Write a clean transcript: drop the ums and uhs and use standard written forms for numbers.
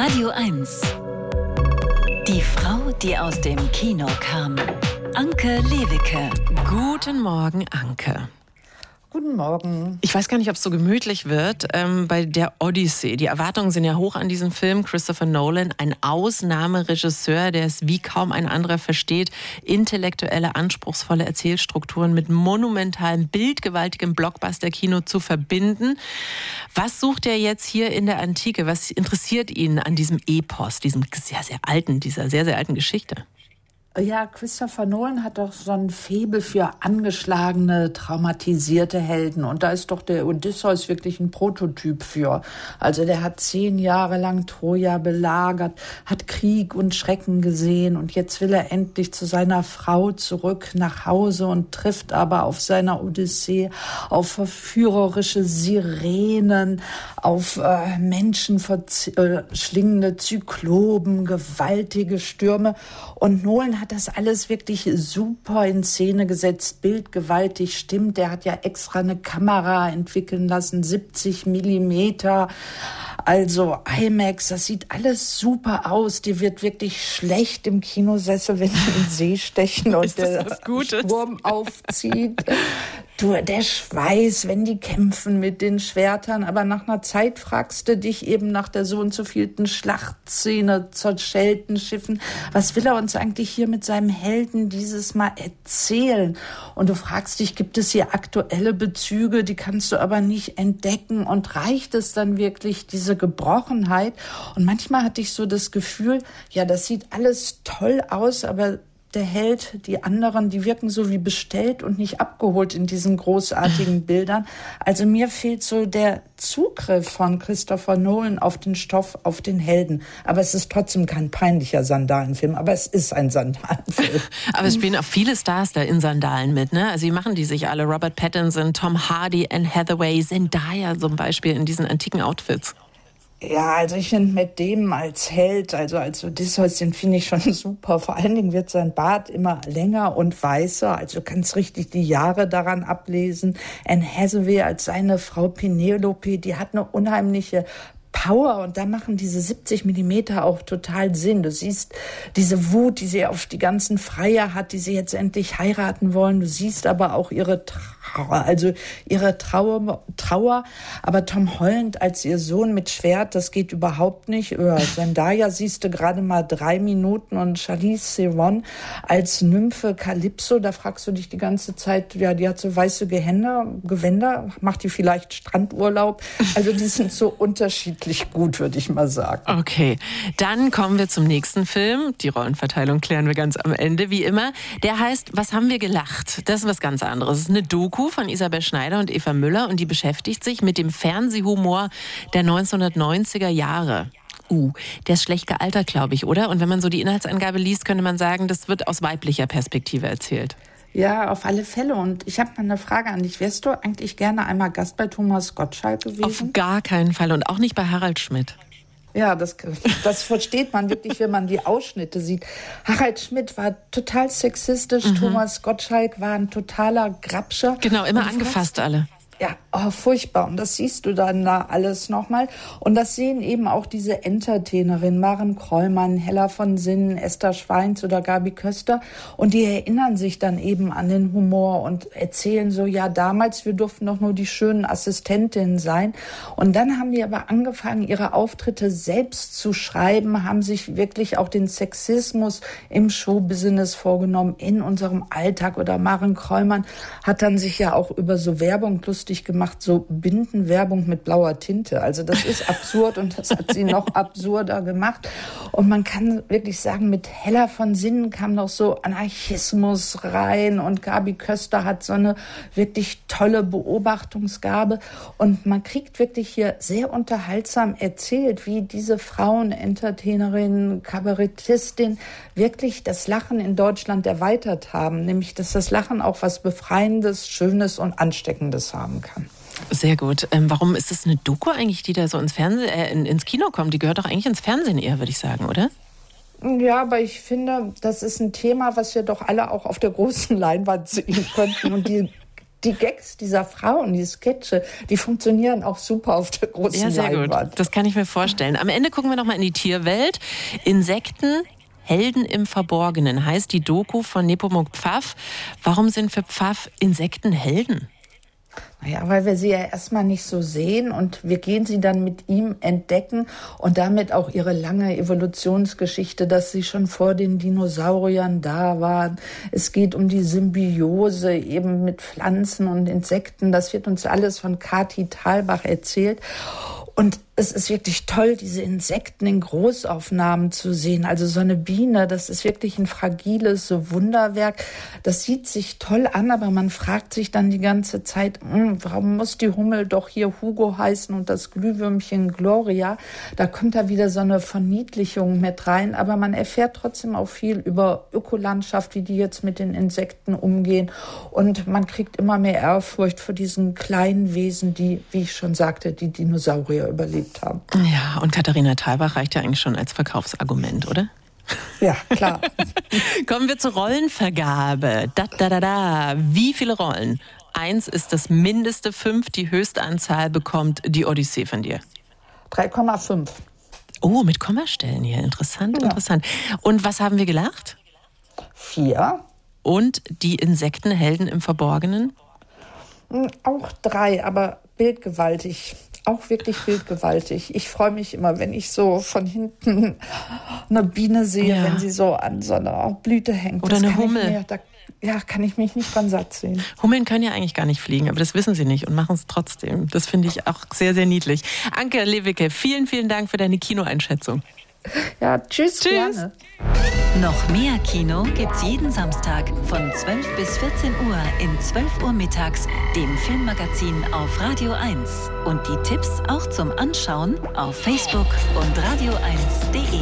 Radio 1. Die Frau, die aus dem Kino kam. Anke Lewicke. Guten Morgen, Anke. Guten Morgen. Ich weiß gar nicht, ob es so gemütlich wird bei der Odyssee. Die Erwartungen sind ja hoch an diesen Film. Christopher Nolan, ein Ausnahmeregisseur, der es wie kaum ein anderer versteht, intellektuelle, anspruchsvolle Erzählstrukturen mit monumentalem, bildgewaltigem Blockbuster-Kino zu verbinden. Was sucht er jetzt hier in der Antike? Was interessiert ihn an diesem Epos, dieser sehr, sehr alten Geschichte? Ja, Christopher Nolan hat doch so ein Faible für angeschlagene, traumatisierte Helden. Und da ist doch der Odysseus wirklich ein Prototyp für. Also der hat 10 Jahre lang Troja belagert, hat Krieg und Schrecken gesehen. Und jetzt will er endlich zu seiner Frau zurück nach Hause und trifft aber auf seiner Odyssee auf verführerische Sirenen, auf menschenverschlingende Zyklopen, gewaltige Stürme. Und Nolan hat das alles wirklich super in Szene gesetzt, bildgewaltig stimmt. Der hat ja extra eine Kamera entwickeln lassen, 70 Millimeter, also IMAX, das sieht alles super aus. Die wird wirklich schlecht im Kinosessel, wenn die in den See stechen und der Sturm aufzieht. Der Schweiß, wenn die kämpfen mit den Schwertern, aber nach einer Zeit fragst du dich eben nach der so und so vielten Schlachtszene, zerschellten Schiffen, was will er uns eigentlich hier mit seinem Helden dieses Mal erzählen? Und du fragst dich, gibt es hier aktuelle Bezüge, die kannst du aber nicht entdecken, und reicht es dann wirklich, diese Gebrochenheit? Und manchmal hatte ich so das Gefühl, ja, das sieht alles toll aus, aber der Held, die anderen, die wirken so wie bestellt und nicht abgeholt in diesen großartigen Bildern. Also mir fehlt so der Zugriff von Christopher Nolan auf den Stoff, auf den Helden. Aber es ist trotzdem kein peinlicher Sandalenfilm, aber es ist ein Sandalenfilm. Aber es spielen auch viele Stars da in Sandalen mit, ne? Also wie machen die sich alle? Robert Pattinson, Tom Hardy, Anne Hathaway, Zendaya zum Beispiel in diesen antiken Outfits. Ja, also ich finde mit dem als Held, also als Odysseus, den finde ich schon super. Vor allen Dingen wird sein Bart immer länger und weißer, also du kannst richtig die Jahre daran ablesen. Anne Hathaway als seine Frau Penelope, die hat eine unheimliche Power, und da machen diese 70 Millimeter auch total Sinn. Du siehst diese Wut, die sie auf die ganzen Freier hat, die sie jetzt endlich heiraten wollen. Du siehst aber auch ihre Trauer. Aber Tom Holland als ihr Sohn mit Schwert, das geht überhaupt nicht. Zendaya siehst du gerade mal 3 Minuten, und Charlize Theron als Nymphe Calypso, da fragst du dich die ganze Zeit, ja, die hat so weiße Gewänder, macht die vielleicht Strandurlaub? Also die sind so unterschiedlich gut, würde ich mal sagen. Okay, dann kommen wir zum nächsten Film. Die Rollenverteilung klären wir ganz am Ende, wie immer. Der heißt „Was haben wir gelacht?" Das ist was ganz anderes. Es ist eine Doku von Isabel Schneider und Eva Müller, und die beschäftigt sich mit dem Fernsehhumor der 1990er Jahre. Der ist schlecht gealtert, glaube ich, oder? Und wenn man so die Inhaltsangabe liest, könnte man sagen, das wird aus weiblicher Perspektive erzählt. Ja, auf alle Fälle. Und ich habe mal eine Frage an dich. Wärst du eigentlich gerne einmal Gast bei Thomas Gottschalk gewesen? Auf gar keinen Fall, und auch nicht bei Harald Schmidt. Ja, das versteht man wirklich, wenn man die Ausschnitte sieht. Harald Schmidt war total sexistisch, Thomas Gottschalk war ein totaler Grabscher. Genau, immer angefasst alle. Ja, furchtbar. Und das siehst du dann da alles nochmal. Und das sehen eben auch diese Entertainerinnen, Maren Krollmann, Hella von Sinnen, Esther Schweins oder Gabi Köster. Und die erinnern sich dann eben an den Humor und erzählen so, ja, damals, wir durften doch nur die schönen Assistentinnen sein. Und dann haben die aber angefangen, ihre Auftritte selbst zu schreiben, haben sich wirklich auch den Sexismus im Showbusiness vorgenommen, in unserem Alltag. Oder Maren Krollmann hat dann sich ja auch über so Werbung lustig gemacht, so Bindenwerbung mit blauer Tinte. Also das ist absurd, und das hat sie noch absurder gemacht. Und man kann wirklich sagen, mit Hella von Sinnen kam noch so Anarchismus rein, und Gabi Köster hat so eine wirklich tolle Beobachtungsgabe. Und man kriegt wirklich hier sehr unterhaltsam erzählt, wie diese Frauen, Entertainerinnen, Kabarettistin wirklich das Lachen in Deutschland erweitert haben. Nämlich, dass das Lachen auch was Befreiendes, Schönes und Ansteckendes haben kann. Sehr gut. Warum ist das eine Doku eigentlich, die da so ins Kino kommt? Die gehört doch eigentlich ins Fernsehen eher, würde ich sagen, oder? Ja, aber ich finde, das ist ein Thema, was wir doch alle auch auf der großen Leinwand sehen könnten. Und die die Gags dieser Frauen, die Sketche, die funktionieren auch super auf der großen Leinwand. Gut. Das kann ich mir vorstellen. Am Ende gucken wir noch mal in die Tierwelt. Insekten, Helden im Verborgenen heißt die Doku von Nepomuk Pfaff. Warum sind für Pfaff Insekten Helden? Naja, weil wir sie ja erstmal nicht so sehen und wir gehen sie dann mit ihm entdecken und damit auch ihre lange Evolutionsgeschichte, dass sie schon vor den Dinosauriern da waren. Es geht um die Symbiose eben mit Pflanzen und Insekten. Das wird uns alles von Kati Thalbach erzählt. Und es ist wirklich toll, diese Insekten in Großaufnahmen zu sehen. Also so eine Biene, das ist wirklich ein fragiles Wunderwerk. Das sieht sich toll an, aber man fragt sich dann die ganze Zeit, warum muss die Hummel doch hier Hugo heißen und das Glühwürmchen Gloria? Da kommt da wieder so eine Verniedlichung mit rein. Aber man erfährt trotzdem auch viel über Ökolandschaft, wie die jetzt mit den Insekten umgehen. Und man kriegt immer mehr Ehrfurcht vor diesen kleinen Wesen, die, wie ich schon sagte, die Dinosaurier überlebt haben. Ja, und Katharina Thalbach reicht ja eigentlich schon als Verkaufsargument, oder? Ja, klar. Kommen wir zur Rollenvergabe. Wie viele Rollen? 1 ist das Mindeste, 5 die höchste Anzahl bekommt die Odyssee von dir. 3,5. Oh, mit Kommastellen hier. Interessant, interessant. Und was haben wir gelacht? 4. Und die Insektenhelden im Verborgenen? Auch 3, aber bildgewaltig. Auch wirklich bildgewaltig. Ich freue mich immer, wenn ich so von hinten eine Biene sehe, wenn sie so an so einer Blüte hängt. Oder eine Hummel. Kann ich mich nicht dran satt sehen. Hummeln können ja eigentlich gar nicht fliegen, aber das wissen sie nicht und machen es trotzdem. Das finde ich auch sehr, sehr niedlich. Anke Lewicke, vielen, vielen Dank für deine Kinoeinschätzung. Ja, tschüss. Gerne. Noch mehr Kino gibt's jeden Samstag von 12 bis 14 Uhr in 12 Uhr mittags, dem Filmmagazin auf Radio 1. Und die Tipps auch zum Anschauen auf Facebook und radio1.de.